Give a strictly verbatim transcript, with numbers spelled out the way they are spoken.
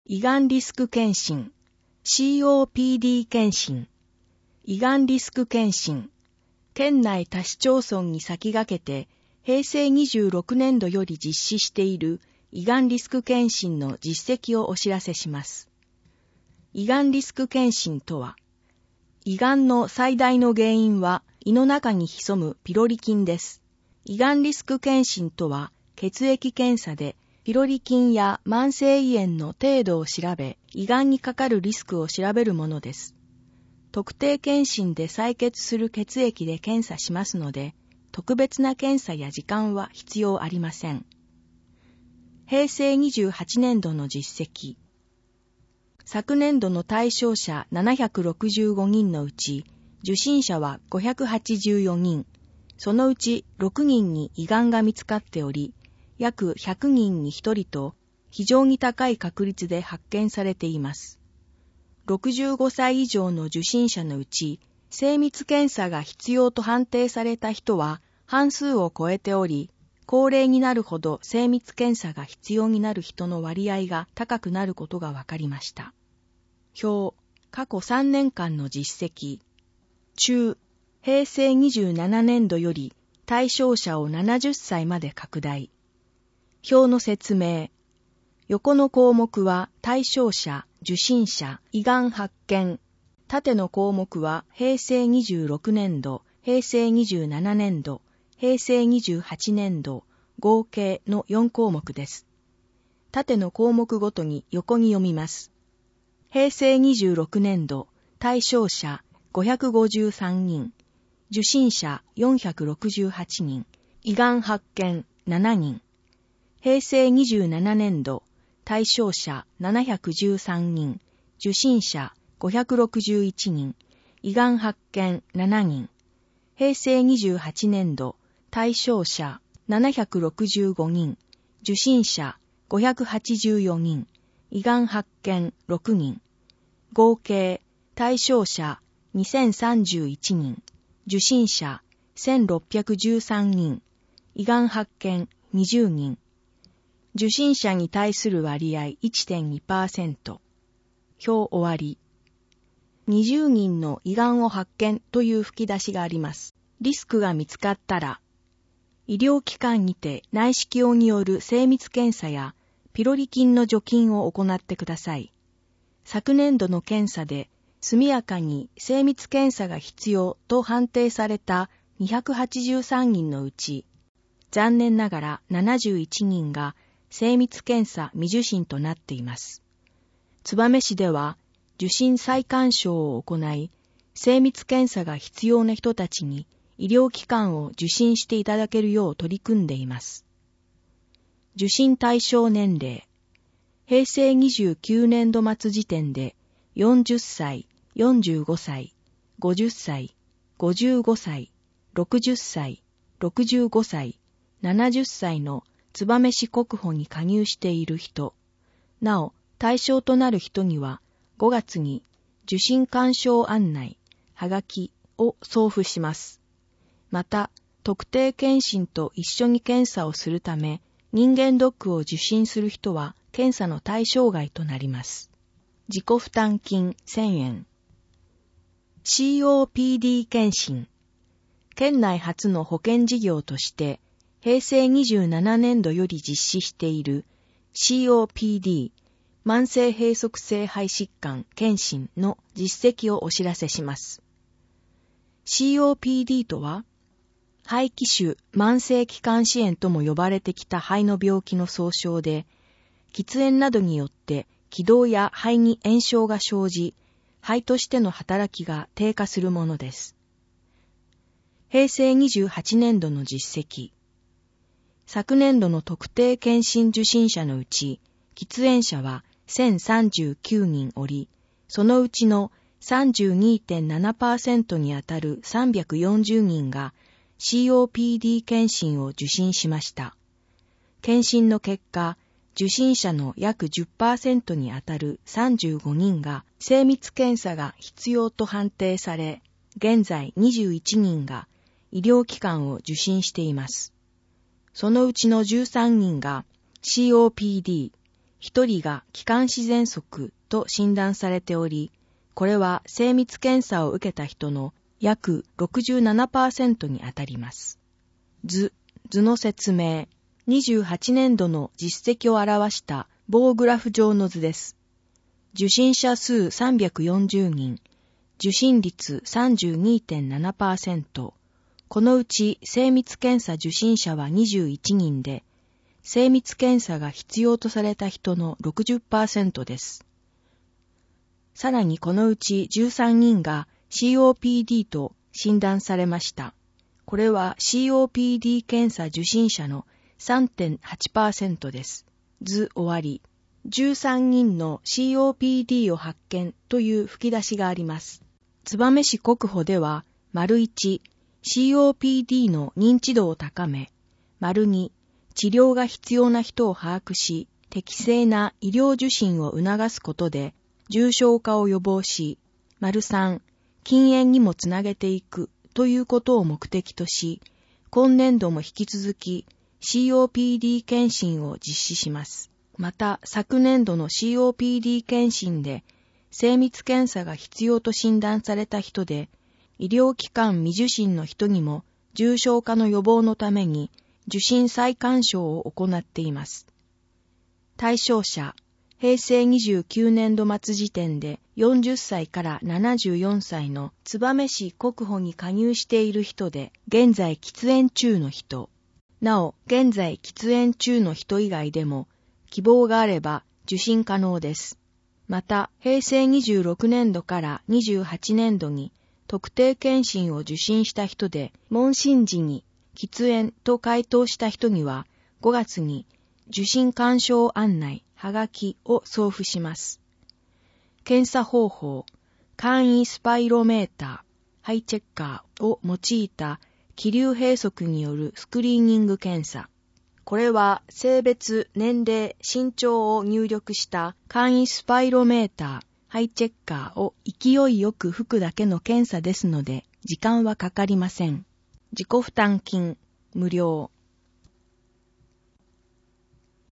胃がんリスク検診 シーオーピーディー 検診胃がんリスク検診県内多市町村に先駆けて平成にじゅうろくねんどより実施している胃がんリスク検診の実績をお知らせします。胃がんリスク検診とは、胃がんの最大の原因は胃の中に潜むピロリ菌です。胃がんリスク検診とは、血液検査でピロリ菌や慢性胃炎の程度を調べ、胃がんにかかるリスクを調べるものです。特定検診で採血する血液で検査しますので、特別な検査や時間は必要ありません。平成にじゅうはちねんどの実績。昨年度の対象者ななひゃくろくじゅうごにんのうち、受診者はごひゃくはちじゅうよにん、そのうちろくにんに胃がんが見つかっており、約ひゃくにんにひとりと非常に高い確率で発見されています。ろくじゅうごさい以上の受診者のうち、精密検査が必要と判定された人は半数を超えており、高齢になるほど精密検査が必要になる人の割合が高くなることが分かりました。表、過去さんねんかんの実績。中、平成にじゅうななねんどより対象者をななじゅっさいまで拡大。表の説明。横の項目は対象者、受診者、胃がん発見。縦の項目は平成にじゅうろくねんど、平成にじゅうななねんど、平成にじゅうはちねんど、合計のよんこうもくです。縦の項目ごとに横に読みます。平成にじゅうろくねんど、対象者ごひゃくごじゅうさんにん、受診者よんひゃくろくじゅうはちにん、胃がん発見ななにん。平成にじゅうななねんど、対象者ななひゃくじゅうさんにん、受診者ごひゃくろくじゅういちにん、胃がん発見ななにん。平成にじゅうはちねんど、対象者ななひゃくろくじゅうごにん、受診者ごひゃくはちじゅうよにん、胃がん発見ろくにん。合計、対象者にせんさんじゅういちにん、受診者せんろっぴゃくじゅうさんにん、胃がん発見にじゅうにん。受診者に対する割合 いってんにパーセント。表終わり。にじゅうにんの胃がんを発見という吹き出しがあります。リスクが見つかったら、医療機関にて内視鏡による精密検査やピロリ菌の除菌を行ってください。昨年度の検査で速やかに精密検査が必要と判定されたにひゃくはちじゅうさんにんのうち、残念ながらななじゅういちにんが精密検査未受診となっています。燕市では受診再鑑賞を行い、精密検査が必要な人たちに医療機関を受診していただけるよう取り組んでいます。受診対象年齢。平成にじゅうきゅうねんど末時点でよんじゅっさい、よんじゅうごさい、ごじゅっさい、ごじゅうごさい、ろくじゅっさい、ろくじゅうごさい、ななじゅっさいの燕市国保に加入している人。なお、対象となる人にはごがつに受診勧奨案内、はがきを送付します。また、特定検診と一緒に検査をするため、人間ドックを受診する人は検査の対象外となります。自己負担金せんえん。シーオーピーディー 検診。県内初の保険事業として、平成にじゅうななねんどより実施している シーオーピーディー、慢性閉塞性肺疾患検診の実績をお知らせします。シーオーピーディー とは、肺気腫慢性気管支炎とも呼ばれてきた肺の病気の総称で、喫煙などによって気道や肺に炎症が生じ、肺としての働きが低下するものです。平成にじゅうはちねんどの実績。昨年度の特定検診受診者のうち、喫煙者はせんさんじゅうきゅうにんおり、そのうちの さんじゅうにてんななパーセント にあたるさんびゃくよんじゅうにんが シーオーピーディー 検診を受診しました。検診の結果、受診者の約 じゅっパーセント にあたるさんじゅうごにんが精密検査が必要と判定され、現在にじゅういちにんが医療機関を受診しています。そのうちのじゅうさんにんが シーオーピーディー、 一人が気管支喘息と診断されており、これは精密検査を受けた人の約 ろくじゅうななパーセント にあたります。図、図の説明。にじゅうはちねんどの実績を表した棒グラフ上の図です。受診者数さんびゃくよんじゅうにん、受診率 さんじゅうにてんななパーセント、このうち精密検査受診者はにじゅういちにんで、精密検査が必要とされた人の ろくじゅっパーセント です。さらにこのうちじゅうさんにんが シーオーピーディー と診断されました。これは シーオーピーディー 検査受診者の さんてんはちパーセント です。図終わり。じゅうさんにんの シーオーピーディー を発見という吹き出しがあります。燕市国保では、丸いち、シーオーピーディー の認知度を高め、丸に、治療が必要な人を把握し、適正な医療受診を促すことで、重症化を予防し、丸さん、禁煙にもつなげていくということを目的とし、今年度も引き続き シーオーピーディー 検診を実施します。また、昨年度の シーオーピーディー 検診で、精密検査が必要と診断された人で、医療機関未受診の人にも重症化の予防のために受診再鑑賞を行っています。対象者、平成にじゅうきゅうねんど末時点でよんじゅっさいからななじゅうよんさいの燕市国保に加入している人で、現在喫煙中の人。なお、現在喫煙中の人以外でも、希望があれば受診可能です。また、平成にじゅうろくねんどからにじゅうはちねんどに特定健診を受診した人で、問診時に喫煙と回答した人には、ごがつに受診勧奨案内、はがきを送付します。検査方法、簡易スパイロメーター、ハイチェッカーを用いた気流閉塞によるスクリーニング検査。これは性別、年齢、身長を入力した簡易スパイロメーター、ハイチェッカーを勢いよく吹くだけの検査ですので、時間はかかりません。自己負担金、無料。